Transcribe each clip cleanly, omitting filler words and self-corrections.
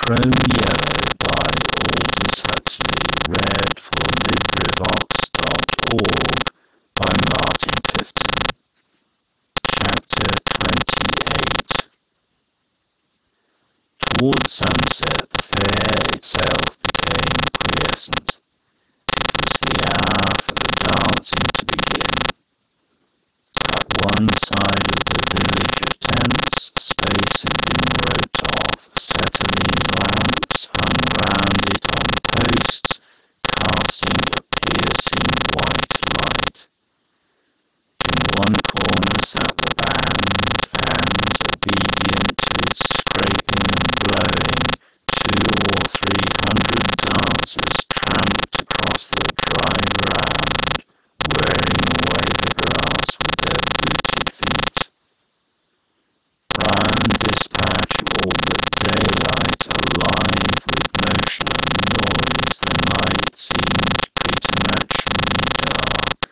Chrome Yellow by Aldous Huxley, read from LibriVox.org by Martin Clifton. Chapter 28. Toward sunset, the fair itself became quiescent. It was the hour for the dancing to begin. At one side of the village of tents, a space had been roped off. Acetylene lamps hung round it on the posts, casting a piercing white light. In one corner sat the band, and, obedient to its scraping and blowing, 200 or 300 dancers tramped across the dry ground, wearing away the grass with their booted feet. Round this patch of all but daylight, alive with motion and noise, the night seemed preternaturally dark.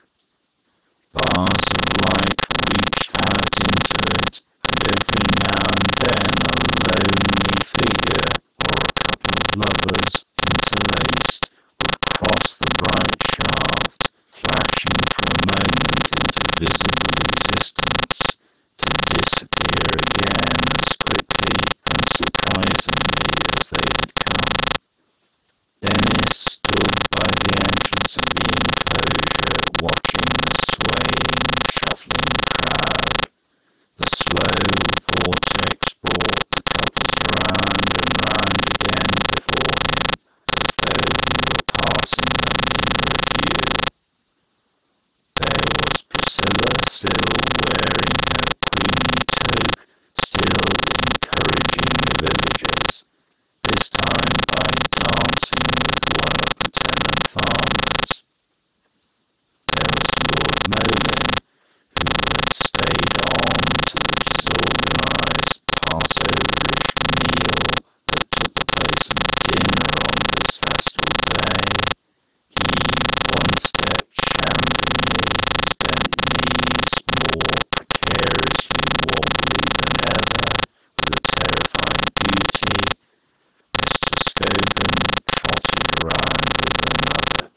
Bars of light reached out into it, and every now and then a lonely figure or a couple of lovers, interlaced, would cross the bright shaft, flashing for a moment into visible existence, to disappear again as quickly and surprisingly as they had come. Dennis stood by the entrance of the enclosure, watching the swaying, shuffling crowd. The slow vortex brought the couples round and round again before him, as though he were passing them in review. There was Priscilla, still wearing her queenly toque, still encouraging the villagers, this time by dancing with one of the tenant farmers. There was Lord Molin, who had stayed on to the disorganized Passoverish meal that took the place of dinner on this festal day. He, one step shamblingly, his bent knees more precariously wobbly than ever, with a terrifying beauty. Mr. Scogan trotted around with another.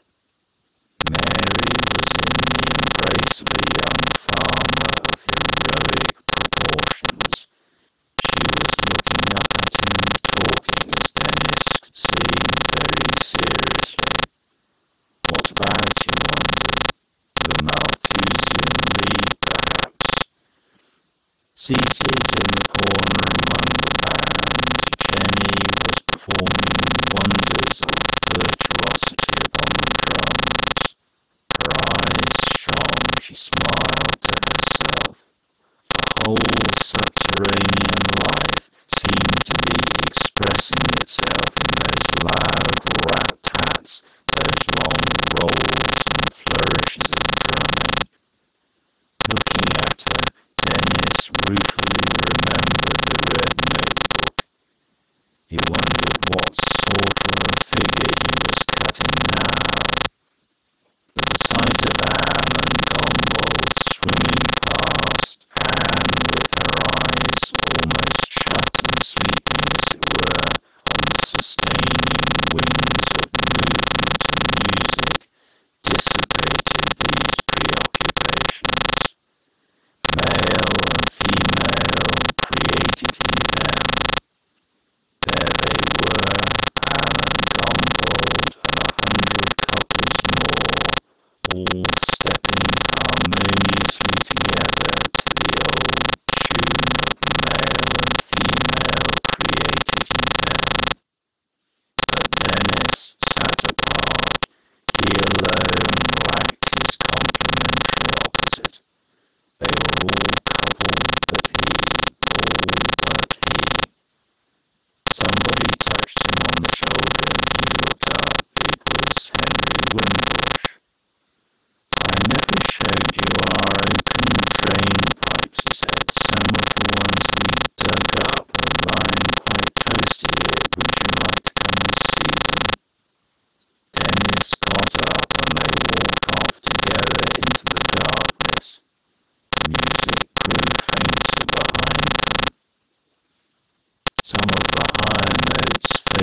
Mary was in the embrace of a young farmer of heroic proportions. She was looking up at him, talking, as Dennis could see, very seriously. What about, he wondered? The Malthusian League, perhaps? Seated in the corner among the band, Jenny was performing wonders of virtuosity upon the drums. Her eyes shone, she smiled to herself. The whole subterranean life seemed to be expressing itself in those loud rat-tats, those long rolls and flourishes of drumming. Looking at her, Dennis ruefully remembered the red notebook. He wondered what sort of a figure he was cutting now. At the sight of Anne and Gombold swimming past, Anne with her eyes almost shut and sleeping, as it were, on the sustaining wings of movement and music, dissipated these preoccupations. Male and female created he them. There they were, Anne and Gombold, and 100 couples more, all stepping harmoniously together to the old tune of male and female created he them. But Dennis sat apart. He alone lacked his complementary opposite. They were all coupled but he, all but he. Somebody touched him on the shoulder and he looked up. It was Henry Wimbush. "I never showed you our oaken drain pipes," he said. "Some of the ones we dug up are lying quite close to here. Would you like to come and see them?" Dennis got up and they walked off together into the darkness. Music grew fainter behind them. Some of the higher notes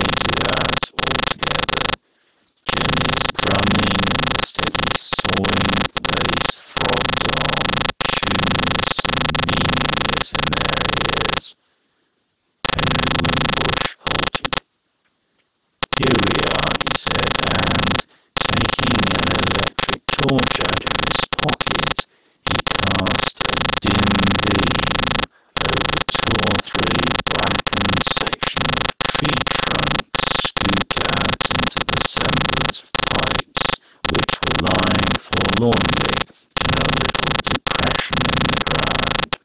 torch out of his pocket, he cast a dim beam over two or three blackened sections of tree trunks scooped out into the semblance of pipes, which were lying forlornly in a little depression in the ground.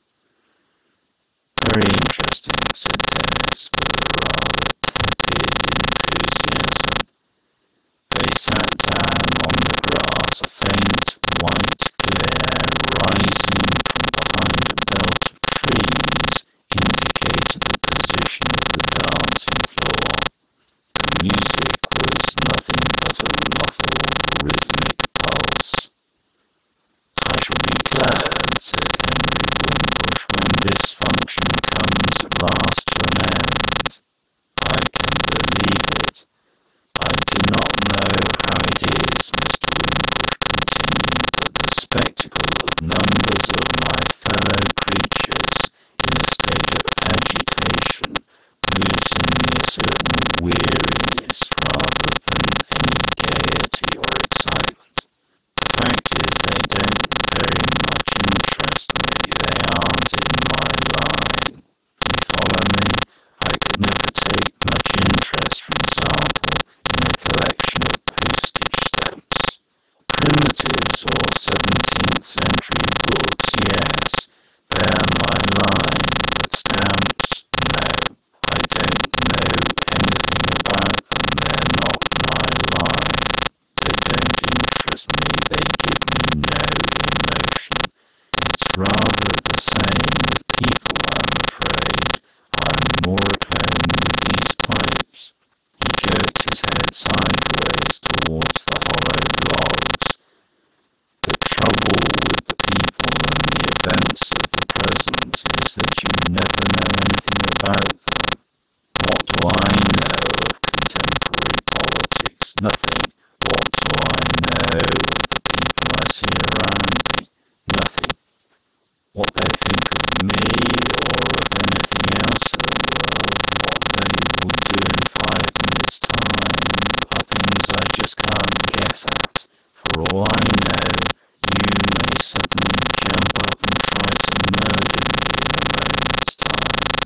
"Very interesting," said Dennis, with a rather tepid enthusiasm. They sat down on the grass. A faint white glare rising from behind a belt of trees indicated the position of the dancing floor. The music was nothing but a muffled rhythmic pulse. "I shall be glad," said Henry Wimbush, "when this function comes at last to an end." "I can believe it. I do not know how it is," Mr. Wimbush continued, "but the spectacle of numbers of my fellow creatures in a state of agitation moves in me a certain weariness rather than any gaiety or excitement. The fact is, they don't very much interest me. They aren't in my line. You follow me? I could never take much interest, for example, in a collection of postage stamps. Primitives or 17th century books, yes, they're my line, but stamps, no. I don't know anything about them. They're not my line. They don't interest me. They give me no emotion. It's rather the same with people, I'm afraid. I'm more at home with these pipes." He jerked his head sideways towards the hollowed logs. "The trouble with the people and the events of the present is that you never know anything about them. What do I know of contemporary politics? Nothing. What do I know of the people I see around me? Nothing. What they think of me or of anything else in the world, what they will do in 5 minutes' time, are things I just can't guess at. For all I know, you may suddenly jump up and try to murder me in a moment's time."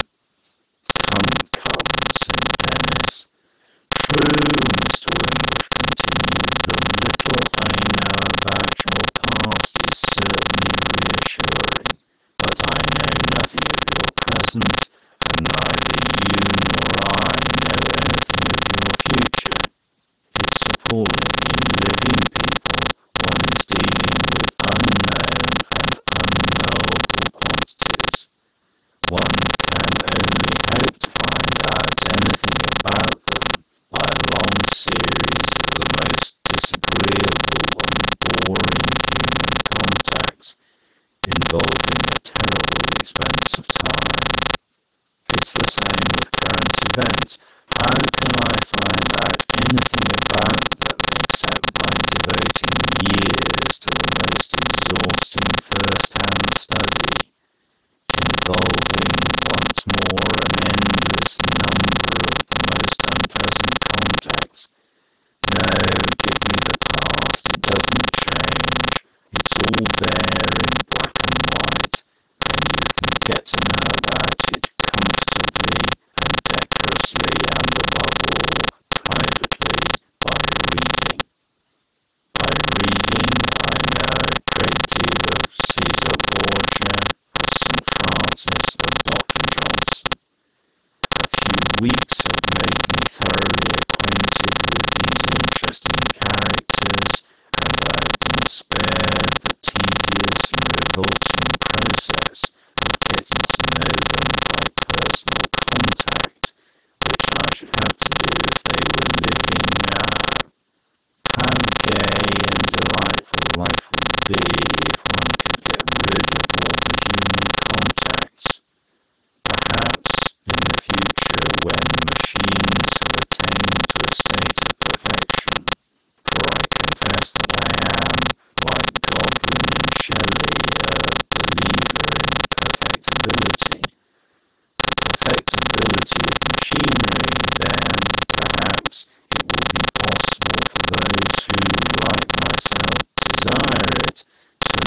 "Come, come," said Dennis. "True," Mr. Wimbush continued, "the little I know about your past is certainly reassuring. But I know nothing of your present, and neither you nor I know anything of your future. It's appalling. In living people, one is dealing with unknown and unknowable quantities. One can only hope to find out anything about them by a long series of the most disagreeable and boring human contacts, involving a terrible expense of time. It's the same with current events. How can I find out anything about them except by devoting years to the most exhausting first-hand study, involving once more an endless number of the most unpleasant contacts? No, give me the past. It doesn't change. It's all there in black and white, and you can get to know about it comfortably and decorously, and above all, privately, by reading. By reading, I know a great deal of Caesar Borgia, of St. Francis, of Dr. Johnson. A few weeks have made me thoroughly acquainted with these interesting characters, and I have been spared the tedious and revolting process of getting to know them by personal contact, which I should have to do if they were living now. How gay and delightful life would be if one could get rid of all the human contacts. Perhaps in the future, when machines have attained to a state of perfection, for I confess that I am, like Godwin and Shelley, a believer in perfectibility, the perfectibility of machinery, then perhaps it will be possible for those who, like myself, desire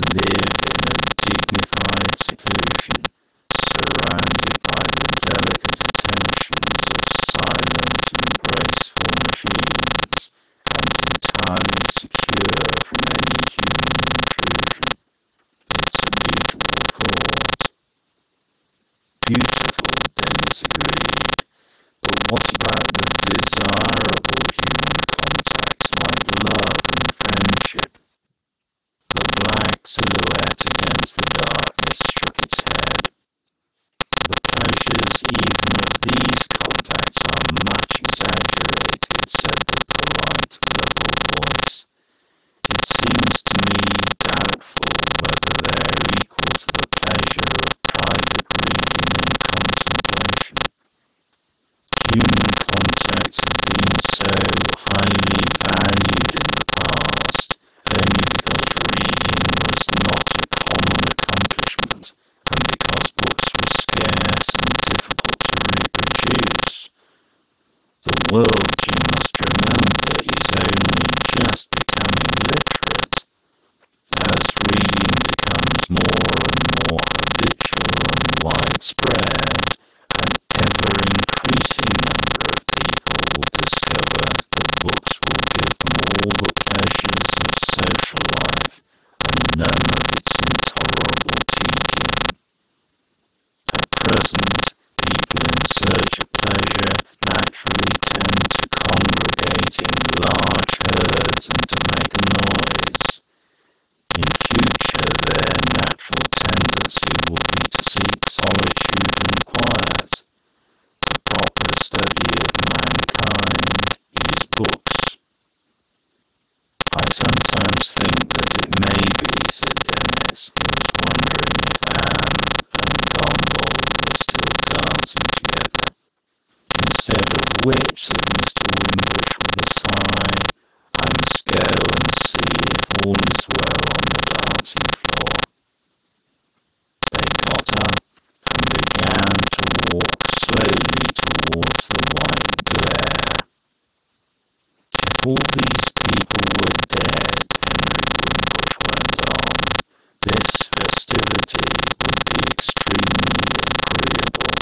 live in a dignified seclusion, surrounded by the delicate attentions of silent and graceful machines, and entirely secure from any human intrusion. It's a beautiful thought. Beautiful, Dennis agreed. But what about the desirable human contacts like love and friendship? The black silhouette against the darkness shook its head. The pleasures even of these contacts are much exaggerated, said the polite, level voice. It seems to me doubtful whether they're equal to the pleasure of private reading and contemplation. Human contact has been so highly valued in the past only because reading was not a common accomplishment and because books were scarce and difficult to reproduce. The world, you must remember, is only just becoming literate. As reading becomes more and more habitual and widespread, an ever-increasing number of people will discover that books will give them all the pleasures of social life and none of its intolerable tedium. At present, people in search of pleasure naturally tend to congregate in large herds and to make a noise. In future, their natural tendency will be to seek solitude and quiet. The proper study of mankind is books. I sometimes think that it may be, said Dennis, who was wondering if Anne and Gondoli were still dancing together. Instead of which, said Mr. Wimbush with a sigh, I must go and see if all is well on the dancing floor. They got up and began to walk slowly towards the white glare. If all these people were dead, Henry Wimbush went on, this festivity would be extremely agreeable.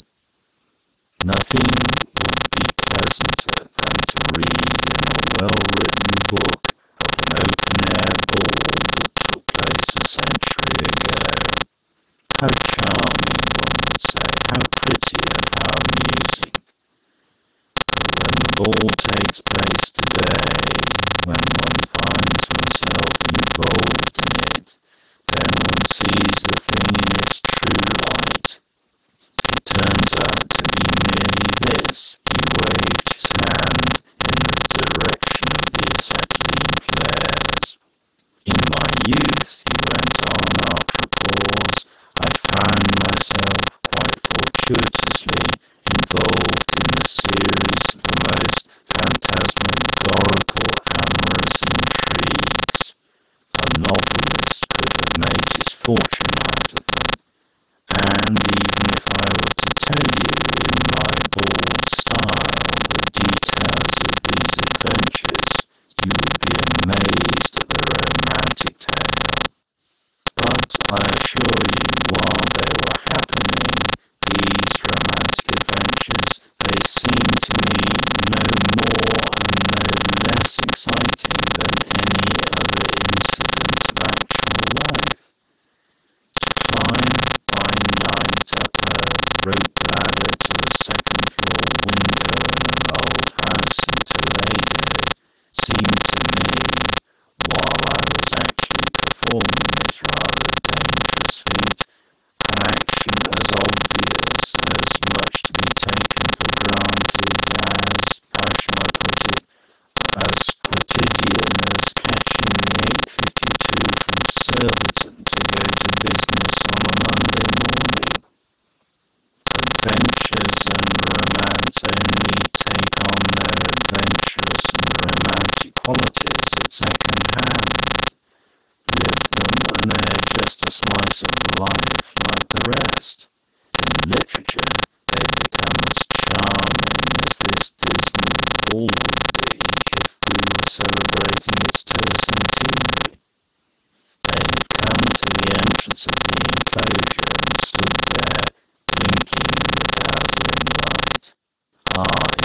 Nothing would be pleasanter than to read in a well-written book of an open-air ball that took place a century ago. How charming, one would say, how pretty and how amusing. But when the ball takes place today, when one finds oneself involved in it, then one sees the thing in its true light. It turns out to be merely this. He waved his hand in the direction of the acetylene flares. In my youth, he went on after a pause, I found myself, quite fortuitously, involved in a series of the most phantasmagorical amorous intrigues. A novelist could have made his fortune out of them. And even if I were to tell you in my bald style the details of these adventures, you would be amazed at the romantic tale. But I assure you, while they were happening, these romantic adventures, they seemed to me no more and no less exciting than any other incident of actual life. To climb by night up a rope ladder to a second floor window in an old house in Toledo seemed to me, while I was actually performing this rather dangerous feat, an action as obvious, as much to be taken for granted as, how shall I put it, as quotidian as catching the 8:52 from Surbiton to go to business on a Monday morning. Adventures and romance only take on their adventurous and romantic qualities at second hand. Live them and they're just a slice of life like the rest. In literature, they become as charming as this dismal ball would be if we were celebrating its tercentenary. They have come to the out of the enclosure and stood there, blinking in the dazzling light. Ah,